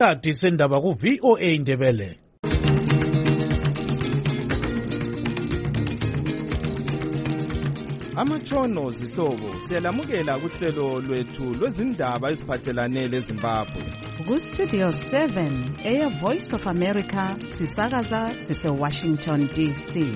Isikhathi sendaba ku VOA Indebele. Amatshono zihlobo siyalamukela kuhlelo lwethu lwezindaba eziphathelane leZimbabwe. Ku-Studio 7 Air Voice of America sisakaza sise-Washington DC.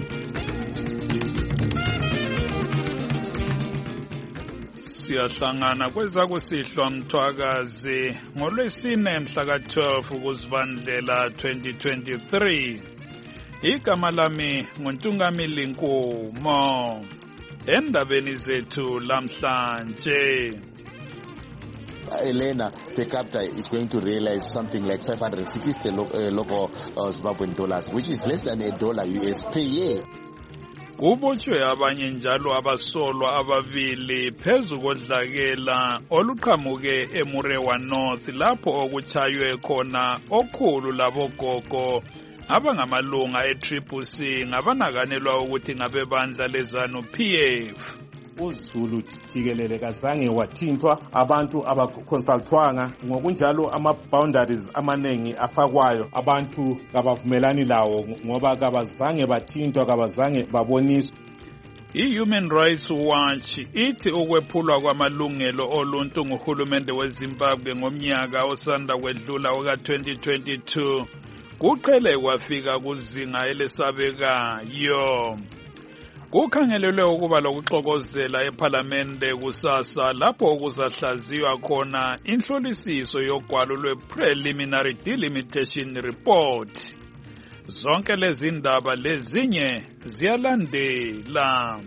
Siyahlangana kwezakusihlwa Mthwakazi ngoLwesine mhla ka-12 kuZibandlela 2023. Igama lami nguNtungamili Nkumo. Endabeni zethu lamhlanje. Elena per capita is going to realize something like 560 local Zimbabwean dollars, which is less than $1 US per year. Kubotshwe abanye njalo abasolwa ababili phezu kodlakela oluqhamuke eMurewa North lapho okuchaywe khona okhulu labogogo abangamalunga e-CCC ngabanakanelwa ukuthi ngabebandla leZANU-PF. uZulu jikelele kazange wathintwa, abantu abakonsultwanga, ngokunjalo ama-boundaries amanengi afakwayo abantu kabavumelani lawo ngoba kabazange bathintwa, kabazange baboniswa. I-Human Rights Watch ithi ukwephulwa kwamalungelo oluntu nguhulumende weZimbabwe ngomnyaka osanda kwedlula oka-2022 kuqhele kwafika kuzinga elesabekayo. Kukhangelelwe ukuba lokuxokozela ePhalamende kusasa lapho kuzahlaziywa khona inhlolisiso yogwalo lwe-Preliminary Delimitation Report. Zonke lezi ndaba lezinye ziyalandela.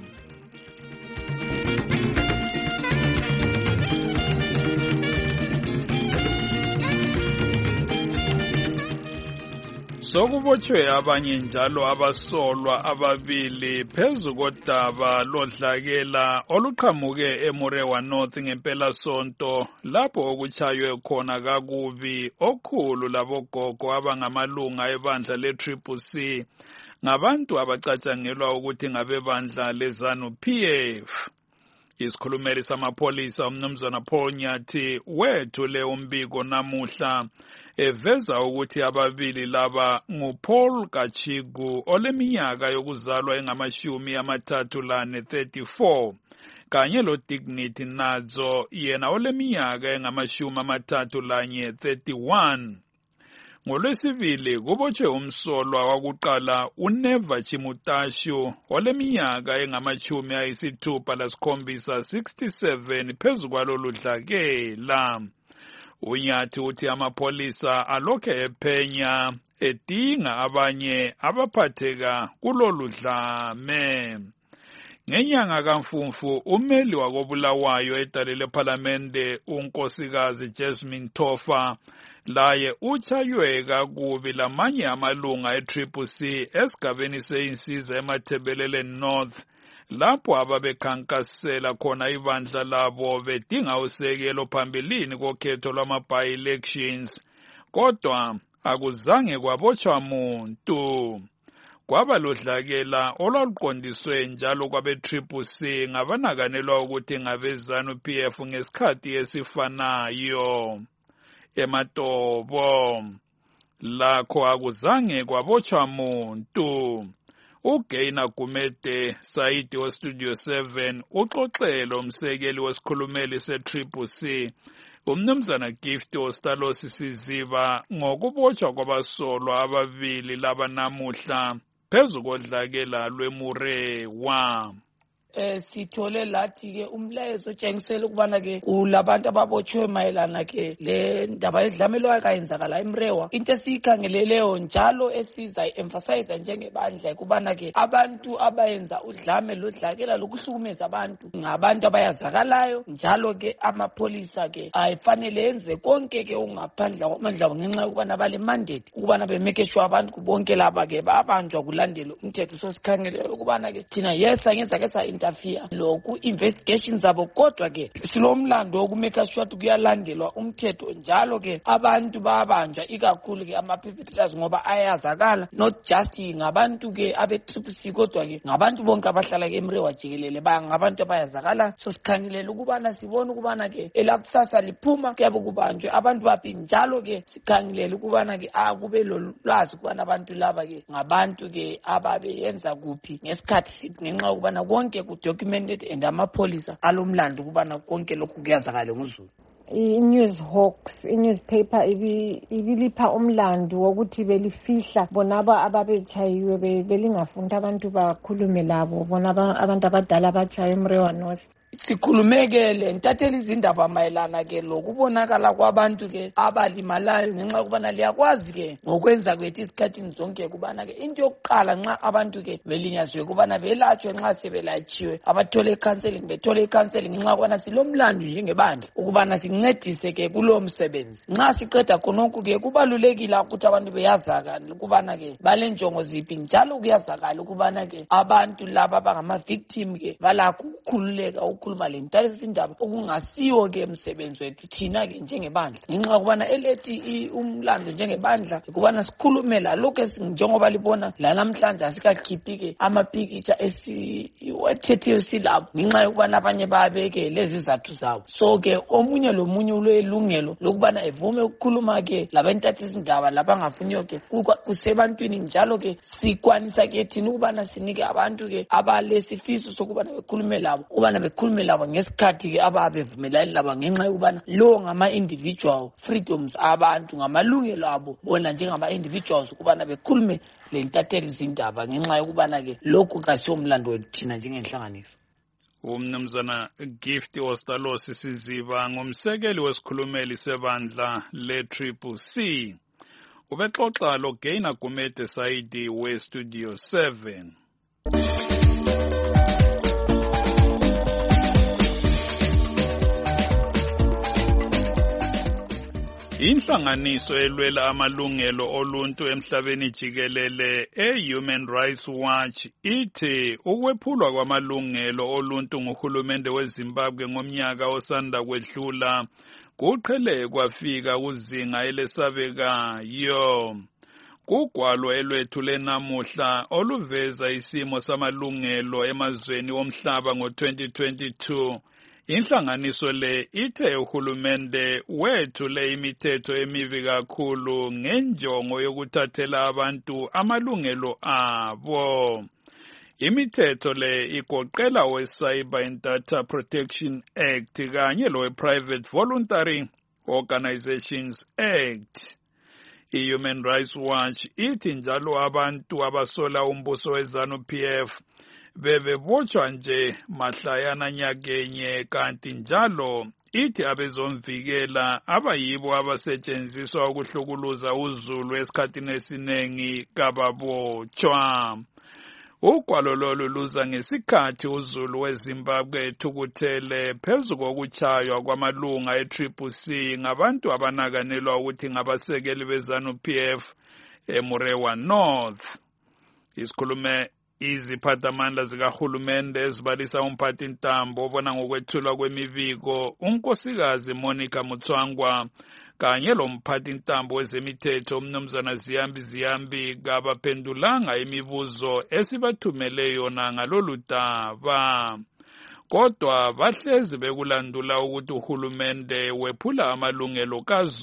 Sokubotshwe abanye njalo abasolwa ababili phezu kodaba lodlakela oluqhamuke eMurewa North ngempelasonto lapho okuchaywe khona kakubi okhulu labogogo abangamalunga ebandla le-CCC ngabantu abacatshangelwa ukuthi ngabebandla leZANU-PF. Isikhulumeli samapholisa umnumzana Paul Nyathi wethule umbiko namuhla eveza ukuthi ababili laba nguPaul Kachigu oleminyaka yokuzalwa engama-34 kanye loDignity Nadzo yena oleminyaka engama-31. NgoLwesibili kubotshwe umsolwa wakuqala uNeva Chimutashu oleminyaka engama-67 phezu kwalolu dlakela. uNyathi uthi amapholisa alokhe ephenya edinga abanye abaphatheka kulolu dlame. Ngenyanga kaMfumfu ummeli wakobulawayo edale lePhalamende unkosikazi Jasmine Tofa laye uchaywe kakubi lamanye amalunga e-CCC esigabeni seyinsiza eMathebelele North lapho ababekhankasela khona ibandla labo bedinga usekelo phambilini kokhetho lwama-by-elections kodwa akuzange kwabotshwa muntu. Kwaba lodlakela olwaluqondiswe njalo kwabe-CCC ngabanakanelwa ukuthi ngabe-ZANU-PF ngesikhathi esifanayo. eMatobo lakho akuzange kwabotshwa muntu. uGaina Gumede Saidi weStudio 7 uxoxele umsekeli wesikhulumeli se-CCC umnumzana Gift Ostalosi Siziba ngokubotshwa kwabasolwa ababili laba namuhla phezu kodlakela lweMurewa. Sithole lathi ke umlayezo otshengisela ukubana ke kulabantu ababotshwe mayelana ke le ndaba edlamelwayo kayenzakala eMurewa. Into esiyikhangeleleyo njalo esiza emphasize njengebandla kubana ke abantu abayenza udlame lodlakela lokuhlukumeza abantu ngabantu abayazakalayo njalo ke amapholisa ke ayifanele enze konke ke ungaphandla kwamandla ngenxa ukubana bale mandate ukubana bemeke sure abantu bonke laba ke babanjwa kulandela umthetho. So sikhangelele ukubana ke thina yes angenza ke sa interfere loku investigations zabo, kodwa ke silomlando wokumeka sure kuyalandelwa umthetho, njalo ke abantu babanjwa ikakhulu ke ama-perpetrators ngoba ayazakala, not just ngabantu ke abe-TCC kodwa ke ngabantu bonke abahlala ke eMrewa jikelele ngabantu abayazakala. So sikhangelela ukubana sibone ukubana ke elakusasa liphuma kuyabe kubanjwe abantu baphi, njalo ke sikhangelela ukubana ke akube lolwazi ukubana abantu laba ke ngabantu ke ababeyenza kuphi ngesikhathi sithi, ngenxa ukubana konke ku-documented and amapholisa alomlando ukubana konke lokhu kuyazakala nguzulu. I-News Hawks, i-newspaper ibilipha umlando wokuthi belifihla bonaba ababechayiwe belingafunda abantu bakhulume labo, bonaba abantu abadala abachaye eMrewa North. Sikhulumekele ntathela izindaba mayelana ke lokubonakala kwabantu ke abalimalayo, ngenxa ukubana liyakwazi ke ngokwenza kwethu isikhathini zonke kubana ke into yokuqala nxa abantu ke belinyazwe kubana belatshwe, nxa sebelatshiwe abathole i-counseling bethole i-counseling, ngenxa ukubana silomlando njengebandla ukubana sincedise ke kulowo msebenzi. Nxa siqeda khonokhu ke kubalulekile ukuthi abantu beyazakala ukubana ke balenjongo ziphi, njalo kuyazakala ukubana ke abantu laba bangama-victim ke balakho ukukhululeka ukukhuluma le ntalisa indaba okungasiwo ke emsebenzi wethu thina ke njengebandla, ngenxa ukubana elethi umlando njengebandla ukubana sikhulumela lokho njengoba libona la namhlanje asikakhiphi ke amapikitsha esiwathethiyo silabo, ngenxa yokubana abanye babeke lezi zathu zabo. So ke omunye lomunye ulelungelo lokubana evume ukukhuluma ke labentatisa indaba labangafuniyo ke kusebantwini, njalo ke sikwanisa ke thina ukubana sinike abantu ke abalesifiso sokubana bekhulume labo ukubana bekhulume labo ngesikhathi ke ababevumelani labo, ngenxa yokubana lo ngama-individual freedoms abantu, ngamalungelo abo bona njengama-individuals ukubana bekhulume le ntatheli izindaba, ngenxa yokubana ke lokhu kasiyomlando wethu thina njengenhlanganiso. Umnumzana Gift Ostalosi Siziba ngumsekeli wesikhulumeli sebandla le-CCC ubexoxa lo Gaina Gumede Saidi we-Studio 7. Inhlanganiso elwela amalungelo oluntu emhlabeni jikelele e-Human Rights Watch ithi ukwephulwa kwamalungelo oluntu nguhulumende weZimbabwe ngomnyaka osanda kwedlula kuqhele kwafika kuzinga elesabekayo. Kugwalo elwethu lenamuhla oluveza isimo samalungelo emazweni omhlaba ngo-2022, inhlanganiso le ithe uhulumende wethule imithetho emibi kakhulu ngenjongo yokuthathela abantu amalungelo abo. Imithetho le igoqela we-Cyber and Data Protection Act kanye lowe-Private Voluntary Organizations Act. I-Human Rights Watch ithi njalo abantu abasola umbuso we-ZANU-PF bebebotshwa nje mahlayana nyakenye, kanti njalo ithi abezomvikela abayibo abasetshenziswa ukuhlukuluza uzulu esikhathini esinengi kababotshwa. Ugwalo lolu luza ngesikhathi uzulu weZimbabwe ethukuthele phezu kokutshaywa kwamalunga e-CCC ngabantu abanakanelwa ukuthi ngabasekeli beZANU-PF eMrewa North. Isikhulume iziphathamandla zikahulumende ezibalisa umphathintambo obona ngokwethulwa kwemibiko unkosikazi Monica Mutswangwa kanye lomphathintambo wezemithetho umnumzana Ziyambi kabaphendulanga imibuzo esibathumele yona ngalolu daba, kodwa bahlezi bekulandula ukuthi uhulumende wephula amalungelo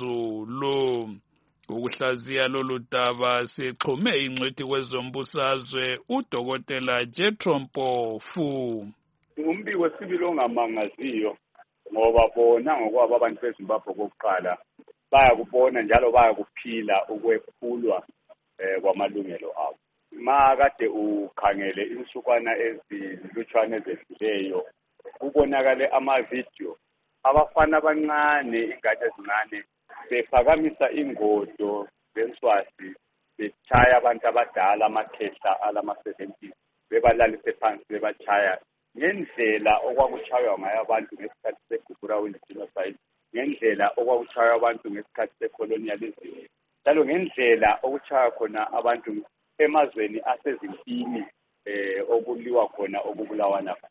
kaZulu. Ukuhlaziya lolu daba sixhume ingcwethi kwezombusazwe uDokotela Jethro Mpofu. Umbiko wesibili ongamangaziyo ngoba bona ngokwabo abantu beZimbabwe kokuqala bayakubona njalo bayakuphila ukwephulwa kwamalungelo abo. Makade ukhangele insukwana ezilutshwane ezedluleyo kubonakale amavideo abafana abancane, ingane ezincane bephakamisa ingodo zenswazi bechaya abantu abadala amakhehla alama-70 bebalalise phansi bebachaya ngendlela okwakuchaywa ngayo abantu ngesikhathi segugura genocide, ngendlela okwakuchaywa abantu ngesikhathi secolonialism, njalo ngendlela okuchaywa khona abantu emazweni asezimpini okuliwa khona okubulawana khona.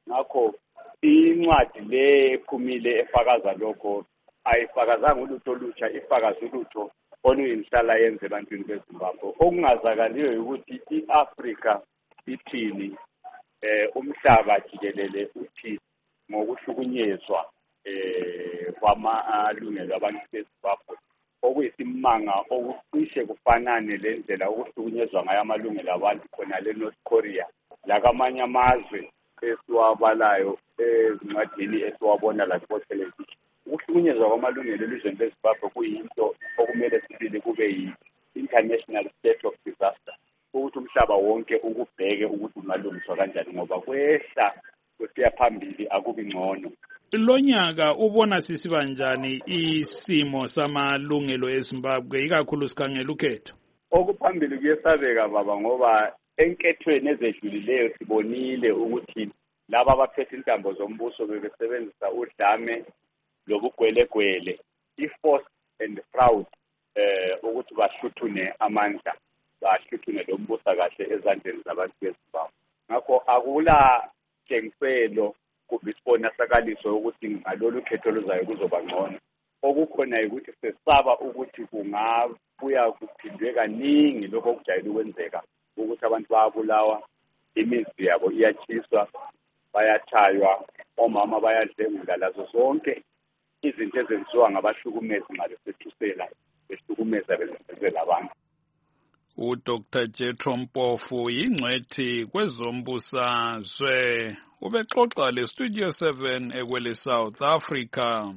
ngakho incwadi le ephumile efakaza lokho ayifakazanga ulutho olutsha, ifakaza ulutho oluyinhlala yenze ebantwini beZimbabwe. Okungazakaliyo ukuthi i-Afrika ithini, umhlaba jikelele uthini ngokuhlukunyezwa kwamalungelo abantu beZimbabwe, okuyisimanga okucishe kufanane le ndlela okuhlukunyezwa ngayo amalungelo abantu khona le-North Korea lakamanye amazwe esiwabalayo ezincwadini esiwabona lakubo-television. Ukuhlukunyezwa kwamalungelo elizweni leZimbabwe kuyinto okumele sibili kube yi-international state of disaster, ukuthi umhlaba wonke ukubheke ukuthi ungalungiswa kanjani, ngoba kwehla kusiya phambili akubi ngcono. Lo nyaka ubona sisiba njani isimo samalungelo eZimbabwe, ikakhulu sikhangela ukhetho? Okuphambili kuyesabeka baba, ngoba enkethweni ezedlulileyo sibonile ukuthi laba abaphethe intambo zombuso bebesebenzisa udlame lobugwelegwele, i-force and fraud, ukuthi bahluthune amandla, bahluthune lo mbuso kahle ezandleni zabantu beZimbabwe. Ngakho akula tshengiselo kumbe isibonakaliso ukuthi ngalolu khetho luzayo kuzoba ngcono. Okukhona ukuthi sesaba ukuthi kungabuya kuphindwe kaningi lokho okujayele ukwenzeka, ukuthi abantu bayabulawa, imizi yabo iyatshiswa, bayachaywa, omama bayadlengula, lazo zonke izinto ezenziwa ngabahlukumezi nxa besethusela behlukumeza bezenzela abantu. uDr. Jethro Mpofu yingcwethi kwezombusazwe ubexoxa leStudio 7 ekwele South Africa.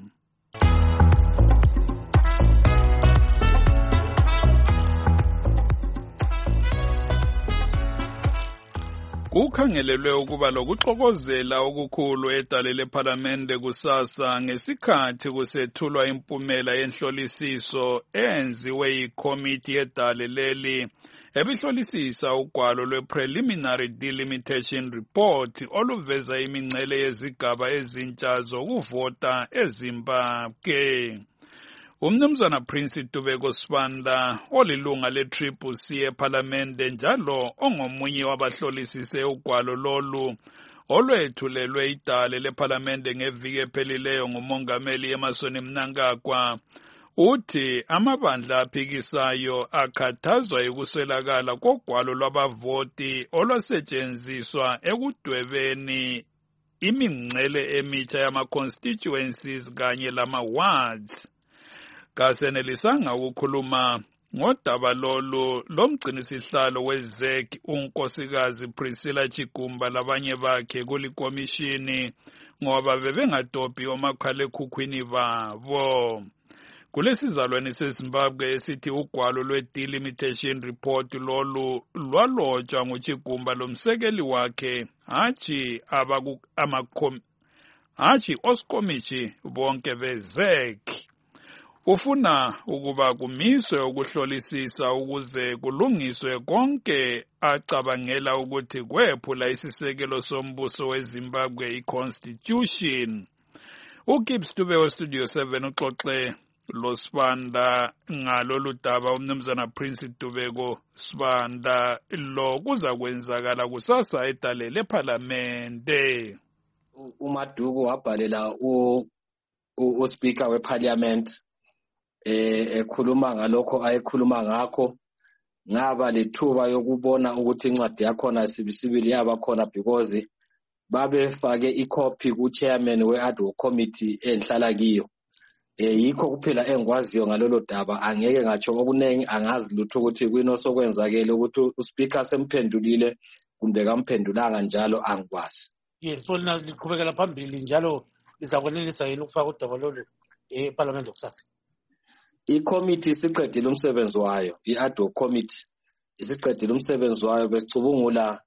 Kukhangelelwe ukuba lokuxokozela okukhulu edale lePhalamende kusasa ngesikhathi kusethulwa impumela yenhlolisiso enziwe yikomiti yedale leli ebihlolisisa ugwalo lwe-Preliminary Delimitation Report oluveza imingcele yezigaba ezintsha zokuvota eZimbabwe. Umnumzana Prince Tubeko Sibanda olilunga le-CCC ePhalamende njalo ongomunye wabahlolisise ugwalo lolu olwethulelwe idale lePhalamende ngeviki ephelileyo ngumongameli Emmerson Mnangagwa uthi amabandla aphikisayo akhathazwa yikuswelakala kogwalo lwabavoti olwasetshenziswa ekudwebeni imingcele emitsha yama-constituencies kanye lama-wards. Kasenelisanga ukukhuluma ngodaba lolu lomgcinisihlalo weZEC unkosikazi Priscilla Chigumba labanye bakhe kulikomishini ngoba bebengadobhi omakhalekhukhwini babo. Kulesizalwane seZimbabwe esithi ugwalo lwe-Delimitation Report lolu lwalotshwa nguChigumba lomsekeli wakhe hatshi osikomishi bonke beZEC. Ufuna ukuba kumiswe ukuhlolisisa ukuze kulungiswe konke acabangela ukuthi kwephula isisekelo sombuso weZimbabwe iConstitution. uGibbs Dube weStudio 7 uxoxe loSibanda ngalolu daba. Umnumzana Prince Tubeko Sibanda lo kuza kwenzakala kusasa edale lePhalamende. uMaduku wabhalela uSpeaker weParliament ekhuluma ngalokho ayekhuluma ngakho. Ngaba lethuba yokubona ukuthi incwadi yakhona sibisibili yaba khona because babefake icopy ku-chairman we-ad-hoc committee enhlala kiyo. Yikho kuphela engikwaziyo ngalolo daba, angeke ngatsho okuningi, angazi lutho ukuthi kwini osokwenzakele ukuthi uSpeaker semphendulile kumbe kamphendulanga njalo angikwazi. Yes, so liqhubekela phambili njalo lizakwenelisa yini ukufaka udaba lolu eParliament kusasa? Icommittee isiqedile umsebenzi wayo, i-ad-hoc committee isiqedile umsebenzi wayo. Besicubungula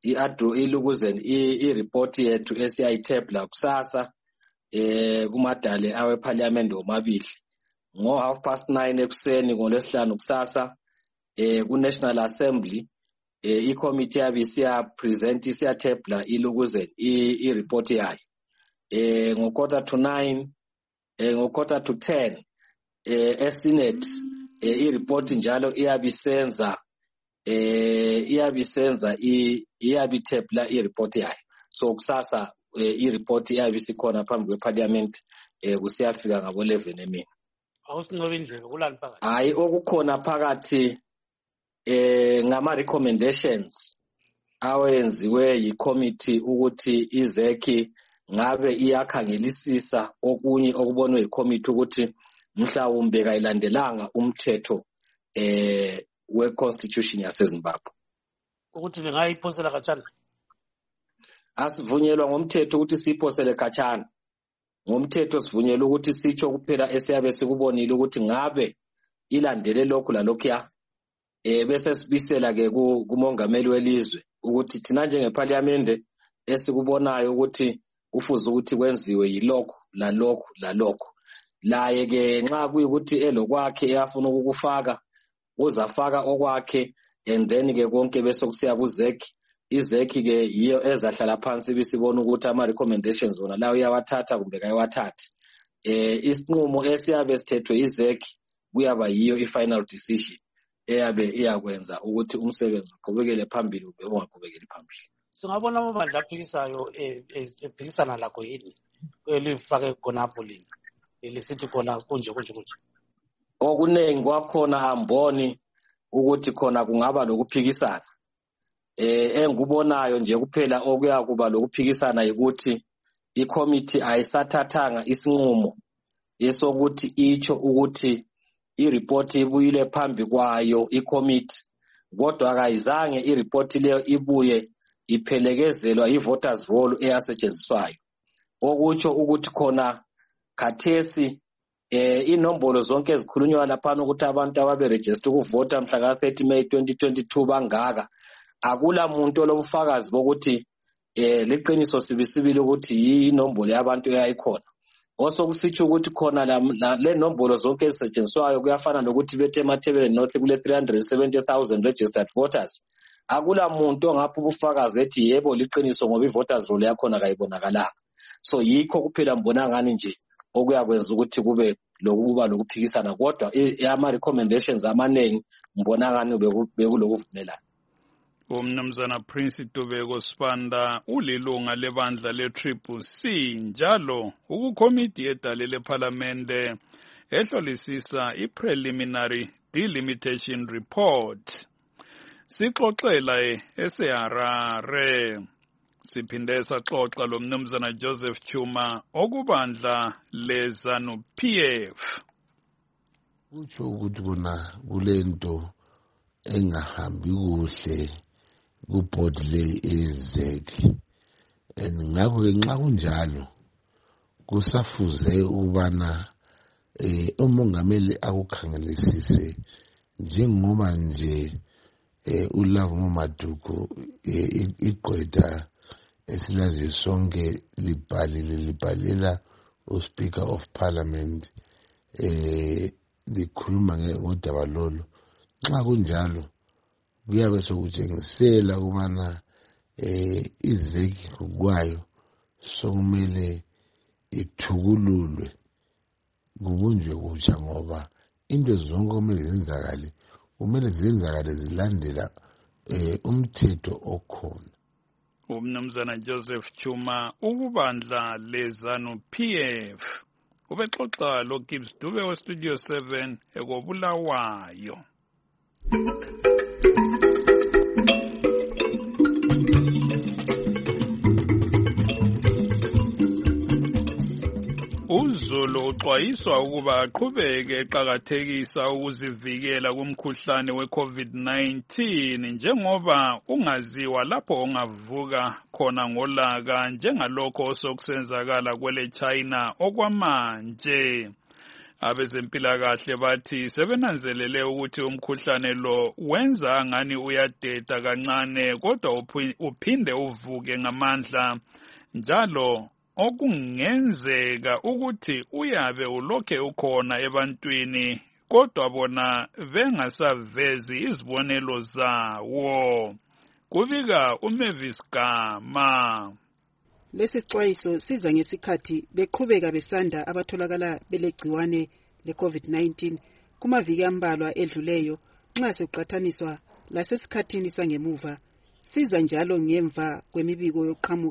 i-report yethu esiyayithebula kusasa kumadale aweParliament omabili ngo 9:30 ekuseni ngoLwesihlanu kusasa ku-National Assembly. Icommittee yabe siyathebula ilukuzeni i-report yayo ngo 9:45 ngo 10:45 eSenate. I-report njalo iyabisenza iyabithebula i-report yayo. So kusasa i-report eyabe isikhona phambi kweparliament kusiyafika ngabo 11 emini. Awusinqobe indlela kulani phakathi? Hayi okukhona phakathi ngama-recommendations awenziwe yi-committee ukuthi izeki ngabe iyakhangelisisa okunye okubonwe yi-committee ukuthi mhlawumbe kayilandelanga umthetho we-constitution yaseZimbabwe. Ukuthi bengayiphosela khatshana? Asivunyelwa ngomthetho ukuthi siyiphosele khatshana. Ngomthetho sivunyelwa ukuthi sitsho kuphela esiyabe sikubonile ukuthi ngabe ilandele lokhu lalokhuya. Bese sibisela ke kumongameli welizwe ukuthi thina njengeparliament esikubonayo ukuthi kufuze ukuthi kwenziwe yilokho lalokho. Laye ke nxa kuyikuthi elokwakhe eyafuna ukukufaka uzafaka okwakhe and then ke konke bese kusiya kuzeki. Izeki ke yiyo ezahlala phansi bisibona ukuthi ama recommendations wona la uyawathatha kumbe kayawathathi. Isinqumo esiyabe sithethwe izeki kuyaba yiyo i-final decision eyabe iyakwenza ukuthi umsebenzi uqhubekele phambili ube ungaqhubekeli phambili. Singabona amabandla aphikisayo ephikisana lakho yini elifake khonapho lini lisithi khona kunje. Okuningi kwakhona amboni ukuthi khona kungaba lokuphikisana. Engikubonayo nje kuphela okuya kuba lokuphikisana ukuthi i-committee ayisathathanga isinqumo esokuthi itsho ukuthi i-report ibuyile phambi kwayo i-committee, kodwa akayizange i-report leyo ibuye iphelekezelwa i-voters roll eyasetshenziswayo. Okutsho ukuthi khona khathesi inombolo zonke ezikhulunywa lapha ukuthi abantu ababeregister ukuvota mhla ka-30 May 2022 bangaka. Akula muntu olobufakazi bokuthi liqiniso sibisibili ukuthi inombolo yabantu eyayikhona. Osokusitsho ukuthi khona le nombolo zonke ezisetshenziswayo kuyafana nokuthi bethe emathebeleni nothi kule 370,000 registered voters. Akula muntu ongapha ubufakazi ethi yebo liqiniso ngoba i-voters roll yakhona kayibonakalanga. So yikho kuphela mbona ngani nje okuyakwenza ukuthi kube lokuba lokuphikisana, kodwa ama-recommendations amaningi mbona ngani bekulokuvumelana. Umnumzana Prince Tubeko Sibanda ulilunga lebandla le-CCC njalo ukukomiti edale lephalamende ehlolisisa i-preliminary delimitation report. Sixoxela eseHarare. Siphinde saxoxa lo mnumzana Joseph Chuma okubandla leZANU-PF. Kutsho ukuthi kuna kulento engahambi kuhle ku-board le ezeki, and ngakho-ke nxa kunjalo kusafuze ukubana umongameli akukhangelisise njengoba nje uLavumo Maduku igqwetha esilaziyo sonke libhalela uSpeaker of Parliament likhuluma ngodaba lolu. Nxa kunjalo kuyabe sokutshengisela ukubana izeki kwayo sokumele ithukululwe kubunjwe kutsha, ngoba into zonke kumele zenzakale zilandela umthetho okhona. Umnumzana Joseph Chuma ukubandla leZANU-PF ubexoxa lo Gibbs Dube we Studio 7 ekobulawayo. UZulu uxwayiswa ukuba aqhubeke eqakathekisa ukuzivikela kumkhuhlane we-COVID-19 njengoba ungaziwa lapho ongavuka khona ngolaka njengalokho osokusenzakala kwele China okwamanje. Abezempilakahle bathi sebenanzelele ukuthi umkhuhlane lo wenza ngani uyadeda kancane kodwa uphinde uvuke ngamandla njalo okungenzeka ukuthi uyabe ulokhe ukhona ebantwini kodwa bona bengasavezi izibonelo zawo. Kubika uMavis Gama. Lesi sixwayiso siza ngesikhathi beqhubeka besanda abatholakala belegciwane le-COVID-19 kumaviki ambalwa edluleyo nxa sekuqathaniswa lasesikhathini sangemuva. Siza njalo ngemva kwemibiko yokuqhamuka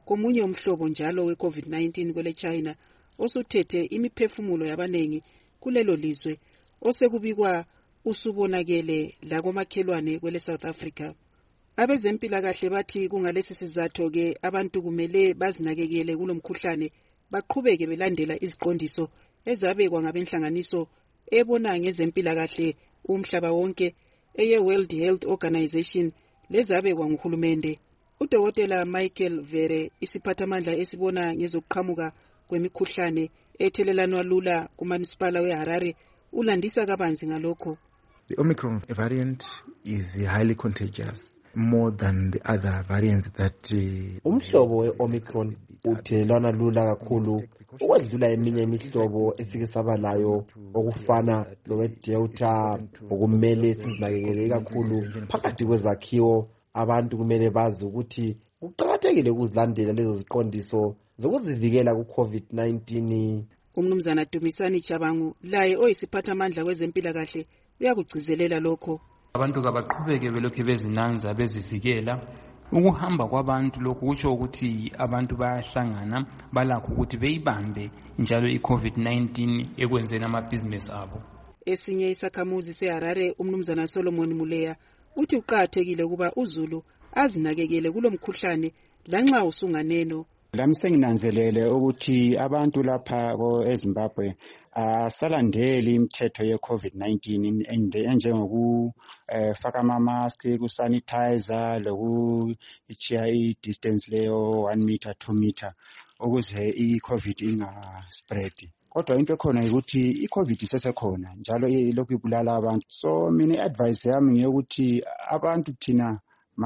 komunye umhlobo njalo we-COVID-19 kwele China osuthethe imiphefumulo yabanengi kulelo lizwe osekubikwa usubonakele lakomakhelwane kwele South Africa. Abezempilakahle bathi kungalesi sizatho-ke abantu kumele bazinakekele kulomkhuhlane baqhubeke belandela iziqondiso ezabekwa ngabenhlanganiso ebona ngezempilakahle umhlaba wonke eye-World Health Organization lezabekwa nguhulumende. Udokotela Michael Vere, isiphathamandla esibona ngezokuqhamuka kwemikhuhlane ethelelanwa lula kumanisipala weHarare, ulandisa kabanzi ngalokho. The Omicron variant is highly contagious, more than the other variants that umhlobo we-Omicron uthelelana lula kakhulu ukwedlula eminye imihlobo esike saba layo okufana lowe-Delta. Okumele sizinakekele kakhulu phakathi kwezakhiwo. Abantu kumele bazi ukuthi kuqakathekile ukuzilandela lezo ziqondiso zokuzivikela ku-COVID-19. Umnumzana Dumisani Chabangu laye oyisiphathamandla kwezempilakahle uyakugcizelela lokho. Abantu kabaqhubeke belokhu bezinanza bezivikela. Ukuhamba kwabantu lokhu kutsho ukuthi abantu bayahlangana balakho ukuthi beyibambe njalo i-COVID-19 ekwenzeni amabhizinesi abo. Esinye isakhamuzi seHarare umnumzana Solomon Muleya uthi uqakathekile ukuba uZulu azinakekele kulomkhuhlane lanxa usunganeno. Lami senginanzelele ukuthi abantu lapha eZimbabwe asalandeli imithetho ye-COVID-19 enjengokufaka ama-mask, kusanitizer, lokuchiya i-distance leyo 1 meter 2 meter ukuze i-COVID ingaspread. Kodwa into ekhona ukuthi i-COVID isesekhona njalo ilokhu ibulala abantu. So mina i-advice yami ngeyokuthi abantu thina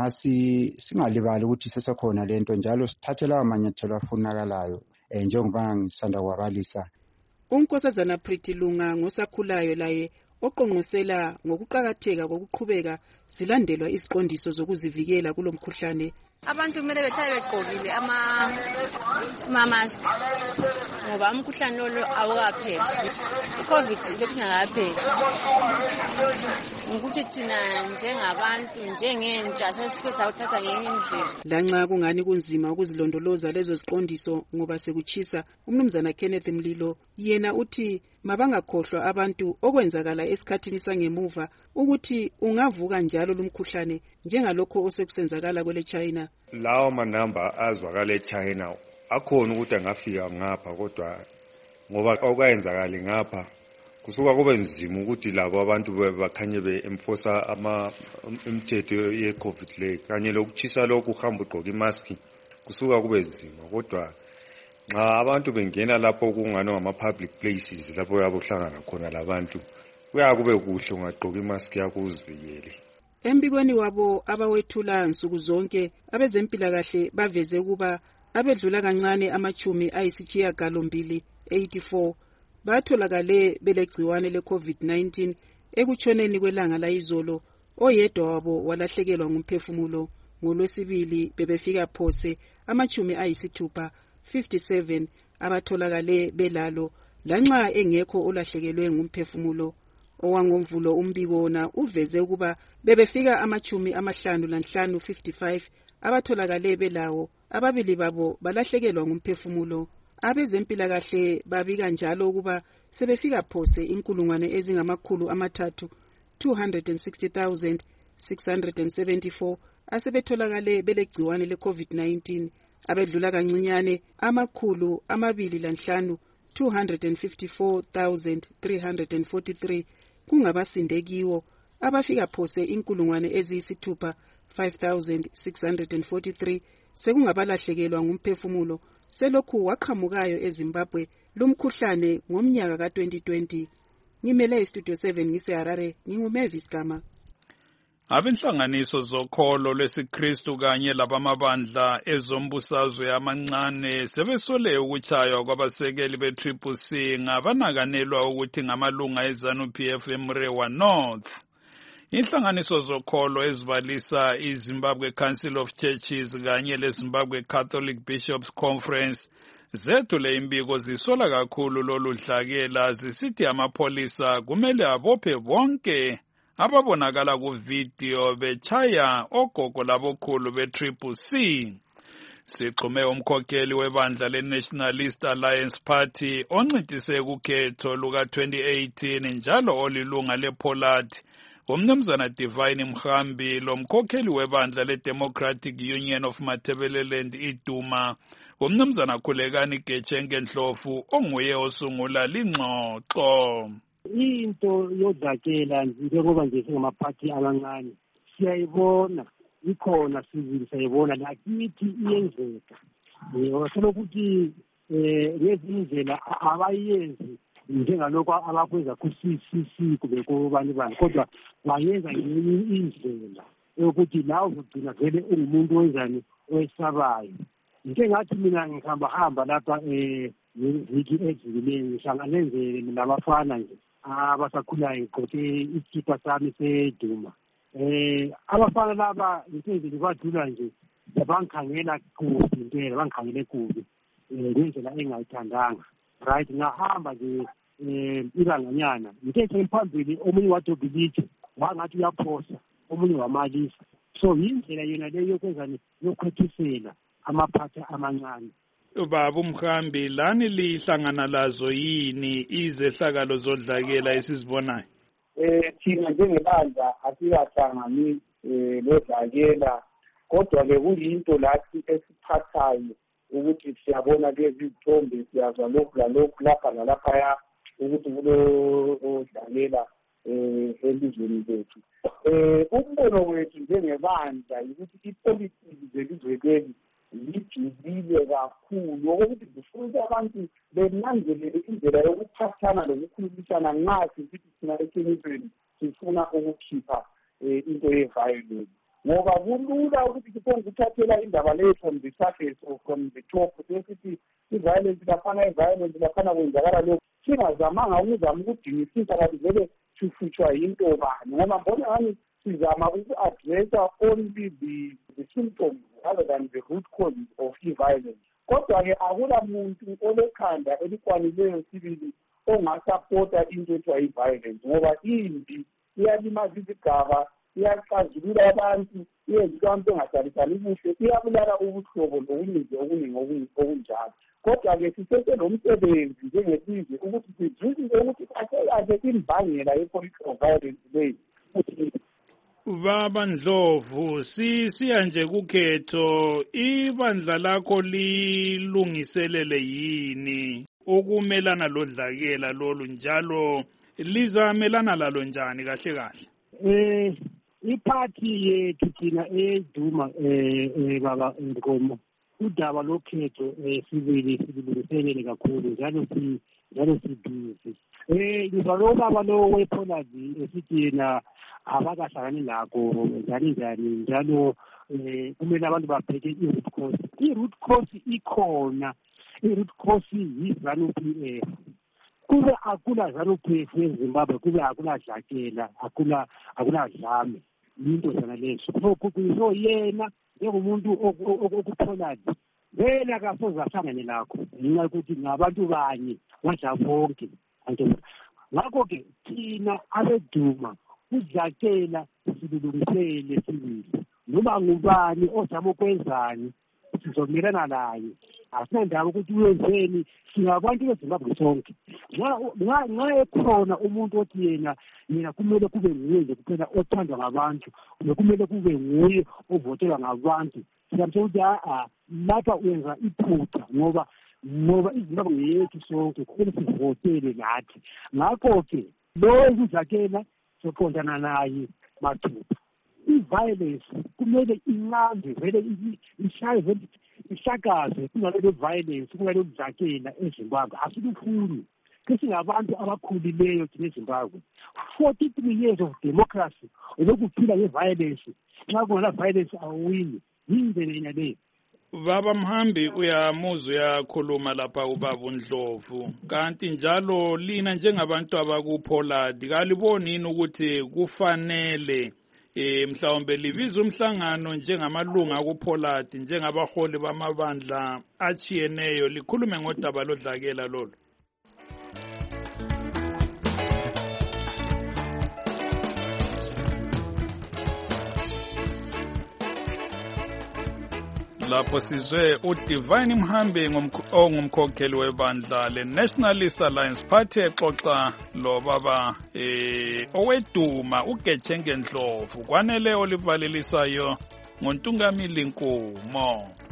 singalibali ukuthi sesekhona lento njalo sithathe lawo manyathelo afunakalayo njengoba ngisanda kwabalisa. Unkosazana Pretty Lunga ngosakhulayo laye oqonqosela ngokuqakatheka kokuqhubeka zilandelwa iziqondiso zokuzivikela kulomkhuhlane. Abantu kumele behlale begqokile ama-mask ngoba umkhuhlane lo awukapheli. I-COVID lokhu ingakapheli. Ukuthi thina njengabantu njengentsha sesike sawuthatha ngenye indlela. Lanxa kungani kunzima ukuzilondoloza lezo ziqondiso ngoba sekuchisa, umnumzana Kenneth Mlilo yena uthi mabangakhohlwa abantu okwenzakala esikhathini sangemuva ukuthi ungavuka njalo lumkhuhlane njengalokho osekusenzakala kwele China. Lawo manamba azwakala eChina akhona ukuthi angafika ngapha kodwa ngoba okwenzakala ngapha kusuka kube nzima ukuthi labo abantu bakhanye be-enforce imithetho ye-COVID le kanye lokuchisa lokhu uhamba ugqoka imask kusuka kube nzima. Kodwa nxa abantu bengena lapho kungani ngama-public places lapho yabo kuhlangana khona labantu kuyakube kuhle ungagqoka imask yakho uzivikele. Embikweni wabo abawethula nsuku zonke abezempilakahle baveze kuba abedlula kancane amachumi ayisishiyagalombili 84 batholakale belegciwane le-COVID-19 ekutshoneni kwelanga layizolo. Oyedwa wabo walahlekelwa ngumphefumulo. NgoLwesibili bebefika phose amachumi ayisithupha 57 abatholakale belalo lanxa engekho olahlekelwe ngumphefumulo. Owangomvulo umbiko wona uveze ukuba bebefika amachumi amahlanu lanhlanu 55 abatholakale belawo. Ababili babo balahlekelwa ngumphefumulo. Abezempilakahle babika njalo ukuba sebefika phose inkulungwane ezingamakhulu amathathu 260,674 asebetholakale belegciwane le-COVID-19. Abedlula kancinyane amakhulu 205 254,343 kungabasindekiwo. Abafika phose inkulungwane eziyisithupha 5,643 sekungabalahlekelwa ngumphefumulo selokhu waqhamukayo eZimbabwe lumkhuhlane ngomnyaka ka-2020. Ngimele iStudio 7 ngiseHarare, nginguMavis Gama. Abenhlanganiso zokholo lwesiKristu kanye labamabandla ezombusazwe amancane sebesole ukuchaywa kwabasekeli be-CCC ngabanakanelwa ukuthi ngamalunga eZANU-PF eMrewa North. Inhlanganiso zokholo ezibalisa iZimbabwe Council of Churches kanye leZimbabwe Catholic Bishops Conference zethule imbiko zisola kakhulu lolu dlakela zisithi amapholisa kumele abophe bonke ababonakala kuvideo bechaya ogogo labokhulu be-CCC. Sigxume umkhokheli webandla le-Nationalist Alliance Party oncedise kukhetho luka-2018 njalo olilunga lePolathi, umnumzana Divine Mhambi, lo mkhokheli webandla le-Democratic Union of Matabeleland iDuma, umnumzana Khulekani Getshenge Ndlovu onguye osungula lingxoxo. Into yodlakela njengoba nje singamaphathi amancane siyayibona ikhona sizini sayibona lakithi iyenzeka osokuthi ngezindlela abayenzi njengalokho abakwenza ku-CCC kube kubani bani kodwa bayenza ngenye indlela yokuthi la uzogcina vele ungumuntu wenzani owesabayo. Into engathi mina ngihamba lapha ngeviki edlulileyo ngihlangane nje nabafana nje abasakhulayo ngigqoke isikipa sami seduma. Abafana laba into badlula nje bangikhangela kubi impela bangikhangele kubi ngendlela engayithandanga. Right, ngahamba nje ibanganyana ngithe phambili omunye wadobilithi wangathi uyaphosa omunye wamalisa. So yindlela yena leyo yokwenzani yokwethisela amaphatha amancane. Baba Mhambi, lani lihlangana lazo yini izehlakalo zodlakela esizibonayo? Thina njengebandla asikahlangani lodlakela, kodwa-ke kuyinto lathi esiphathayo ukuthi siyabona lezi zithombe, siyazwa lokhu lalokhu lapha nalaphaya ukuthi kulodlakela elizweni lethu. Umbono wethu njengebandla ukuthi ipolitiki zelizwe leli lijulile kakhulu okuthi kufuna ukuthi abantu benanzelele indlela yokuphathana lokukhulumisana nxa sithi thina eqinisweni sifuna ukukhipha into ye-violence. Ngoba kulula ukuthi siphongukuthathela indaba leyo from the surface or from the top sesithi i-violence laphana i-violence laphana kwenzakala lokhu singazamanga ukuzama ukudingisisa kathi vele sihlutshwa yinto bani, ngoba mbona ngani sizama uku-addressa only the symptoms rather than the root causes of i-violence. Kodwa-ke akula muntu olekhanda elikwanileyo sibili ongasapota into ethiwa i-violence, ngoba imbi iyalimaza izigaba, iyacazulula abantu, iyenza abantu engadlalisani kuhle, iyabulala ubuhlobo lokuningi okuningi okunjalo. Kodwa-ke siseselomsebenzi njengesizwe ukuthi sizwisise ukuthi kahle imbangela ye-political violence leyi. Baba Ndlovu, siya nje kukhetho, ibandla lakho lilungiselele yini ukumelana lodlakela lolu njalo lizamelana lalo njani kahle kahle? Iphathi yethu thina eDuma baba Nkomo udaba lokhetho sibilungiselele kakhulu njalo sibhizi. Ngizalo baba lo wePolazi esithi yena abakahlangani lakho njalo kumele abantu baphethe i-root cause. I-root cause ikhona, i-root cause yi-ZANU-PF. Kube akula ZANU-PF eZimbabwe, kube akula dlakela, akula dlame, into zona lezo. So yena njengomuntu okuPolazi vele akasoze ahlangane lakho ngenxa yokuthi ngabantu banye badla bonke. Ngakho-ke thina abeDuma udlakela silulungisele sibili, noma ngubani ozama ukwenzani sizomelana naye. Asinandaba ukuthi uyenzeni, singabantu beZimbabwe sonke. Nxa ekhona umuntu othi yena kumele kube nguye nje kuphela othandwa ngabantu, kumele kube nguye ovotelwa ngabantu, siyamtshela ukuthi lapha uyenza iphutha ngoba iZimbabwe yethu sonke kumele sivotele nathi. Ngakho-ke lo ukudlakela soqondana naye mathupha. I-violence kumele inqande vele ishaye vele ihlakaze kungalelo violence kungalelo kudlakela eZimbabwe. Asikufuni kesingabantu abakhulileyo thina eZimbabwe. 43 years of democracy olokuphila nge-violence. Nxa kungela violence awuwini. Yindlela yena leyo. Baba Mhambi, uyamuzwa uyakhuluma lapha ubaba Ndlovu, kanti njalo lina njengabantu abakuPoladi kaliboni yini ukuthi kufanele mhlawumbe libiza umhlangano njengamalunga akuPoladi njengabaholi bamabandla achiyeneyo likhulume ngodaba lodlakela lolu? lapho sizwe uDivine Mhambi ongumkhokheli webandla le-Nationalist Alliance Party exoxa lo baba oweduma uGetshenge Ndlovu kwanele olivalelisayo ngoNtungamili Nkumo.